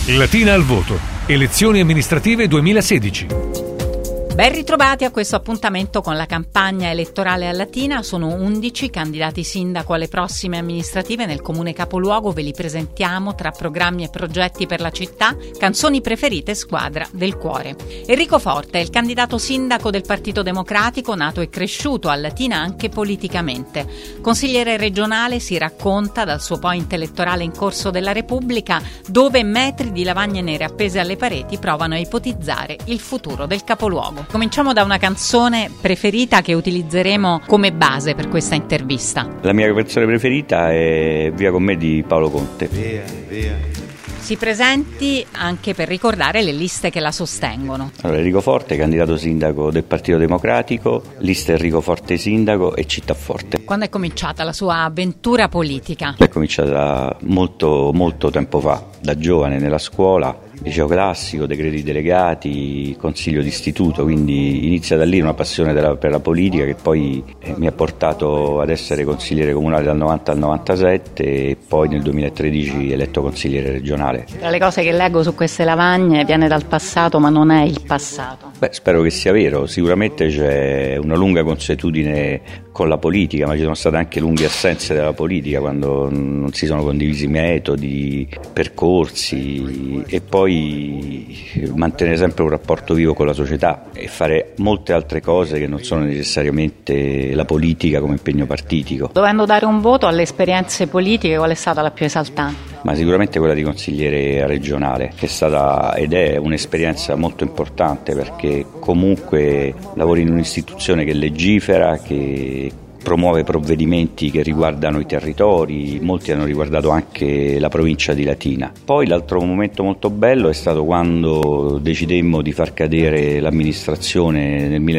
Latina al voto. Elezioni amministrative 2016. Ben ritrovati a questo appuntamento con la campagna elettorale a Latina. Sono 11 candidati sindaco alle prossime amministrative nel comune capoluogo. Ve li presentiamo tra programmi e progetti per la città, canzoni preferite e squadra del cuore. Enrico Forte è il candidato sindaco del Partito Democratico, nato e cresciuto a Latina anche politicamente. Consigliere regionale, si racconta dal suo point elettorale in corso della Repubblica, dove metri di lavagne nere appese alle pareti provano a ipotizzare il futuro del capoluogo. Cominciamo da una canzone preferita che utilizzeremo come base per questa intervista. La mia canzone preferita è Via con me di Paolo Conte. Via, via. Si presenti anche per ricordare le liste che la sostengono. Allora, Enrico Forte, candidato sindaco del Partito Democratico, lista Enrico Forte sindaco e Città Forte. Quando è cominciata la sua avventura politica? È cominciata molto tempo fa, da giovane nella scuola, liceo classico, decreti delegati, consiglio d'istituto, quindi inizia da lì una passione per la politica che poi mi ha portato ad essere consigliere comunale dal 90 al 97 e poi nel 2013 eletto consigliere regionale. Tra le cose che leggo su queste lavagne viene dal passato, ma non è il passato. Spero che sia vero, sicuramente c'è una lunga consuetudine con la politica, ma ci sono state anche lunghe assenze dalla politica quando non si sono condivisi metodi, percorsi e poi mantenere sempre un rapporto vivo con la società e fare molte altre cose che non sono necessariamente la politica come impegno partitico. Dovendo dare un voto alle esperienze politiche, qual è stata la più esaltante? Ma sicuramente quella di consigliere regionale, che è stata ed è un'esperienza molto importante perché comunque lavori in un'istituzione che legifera, che promuove provvedimenti che riguardano i territori, molti hanno riguardato anche la provincia di Latina. Poi l'altro momento molto bello è stato quando decidemmo di far cadere l'amministrazione nel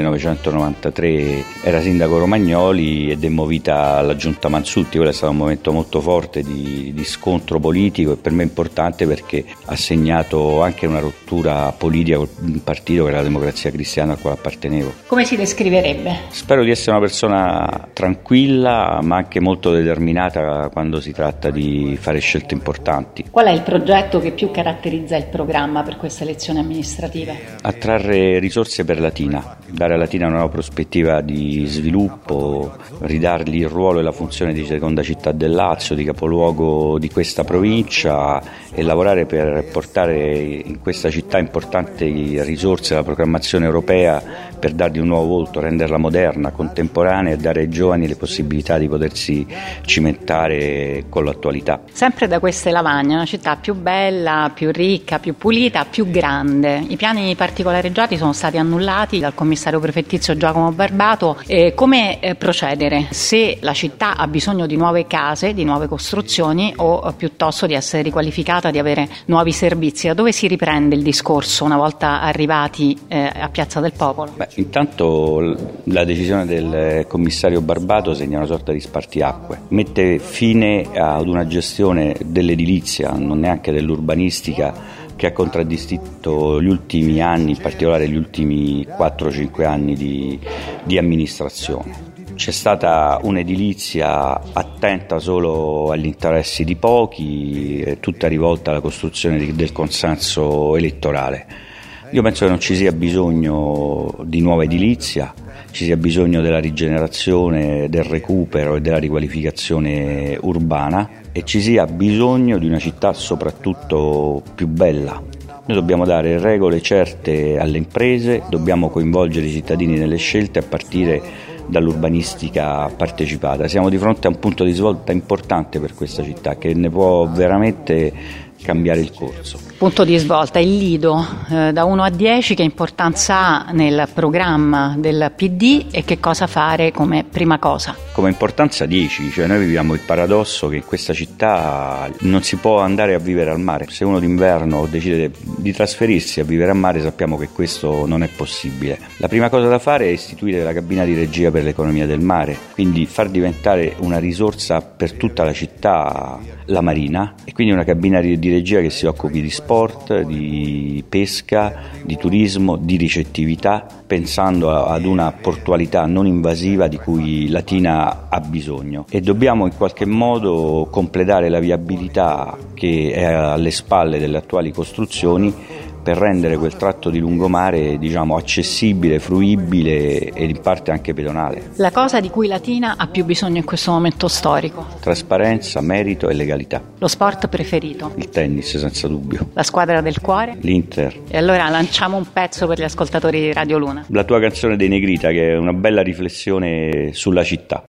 1993, era sindaco Romagnoli e demmo vita alla giunta Mansutti. Quello è stato un momento molto forte di scontro politico e per me importante perché ha segnato anche una rottura politica con un partito che era la Democrazia Cristiana al quale appartenevo. Come si descriverebbe? Spero di essere una persona tranquilla ma anche molto determinata quando si tratta di fare scelte importanti. Qual è il progetto che più caratterizza il programma per queste elezioni amministrative? Attrarre risorse per Latina, dare a Latina una nuova prospettiva di sviluppo, ridargli il ruolo e la funzione di seconda città del Lazio, di capoluogo di questa provincia e lavorare per portare in questa città importanti risorse alla programmazione europea per dargli un nuovo volto, renderla moderna, contemporanea e dare ai giovani le possibilità di potersi cimentare con l'attualità. Sempre da queste lavagne, una città più bella, più ricca, più pulita, più grande. I piani particolareggiati sono stati annullati dal commissario prefettizio Giacomo Barbato. Come procedere? Se la città ha bisogno di nuove case, di nuove costruzioni o piuttosto di essere riqualificata, di avere nuovi servizi, da dove si riprende il discorso una volta arrivati a Piazza del Popolo? Intanto la decisione del commissario Barbato segna una sorta di spartiacque, mette fine ad una gestione dell'edilizia, non neanche dell'urbanistica, che ha contraddistinto gli ultimi anni, in particolare gli ultimi 4-5 anni di amministrazione. C'è stata un'edilizia attenta solo agli interessi di pochi, tutta rivolta alla costruzione del consenso elettorale. Io penso che non ci sia bisogno di nuova edilizia, ci sia bisogno della rigenerazione, del recupero e della riqualificazione urbana e ci sia bisogno di una città soprattutto più bella. Noi dobbiamo dare regole certe alle imprese, dobbiamo coinvolgere i cittadini nelle scelte a partire dall'urbanistica partecipata. Siamo di fronte a un punto di svolta importante per questa città che ne può veramente cambiare il corso. Punto di svolta, il Lido, da 1 a 10 che importanza ha nel programma del PD e che cosa fare come prima cosa? Come importanza 10, cioè noi viviamo il paradosso che in questa città non si può andare a vivere al mare. Se uno d'inverno decide di trasferirsi a vivere al mare sappiamo che questo non è possibile. La prima cosa da fare è istituire la cabina di regia per l'economia del mare, quindi far diventare una risorsa per tutta la città la marina e quindi una cabina di ciliegina che si occupi di sport, di pesca, di turismo, di ricettività, pensando ad una portualità non invasiva di cui Latina ha bisogno, e dobbiamo in qualche modo completare la viabilità che è alle spalle delle attuali costruzioni per rendere quel tratto di lungomare, accessibile, fruibile e in parte anche pedonale. La cosa di cui Latina ha più bisogno in questo momento storico? Trasparenza, merito e legalità. Lo sport preferito? Il tennis, senza dubbio. La squadra del cuore? L'Inter. E allora lanciamo un pezzo per gli ascoltatori di Radio Luna. La tua canzone dei Negrita, che è una bella riflessione sulla città.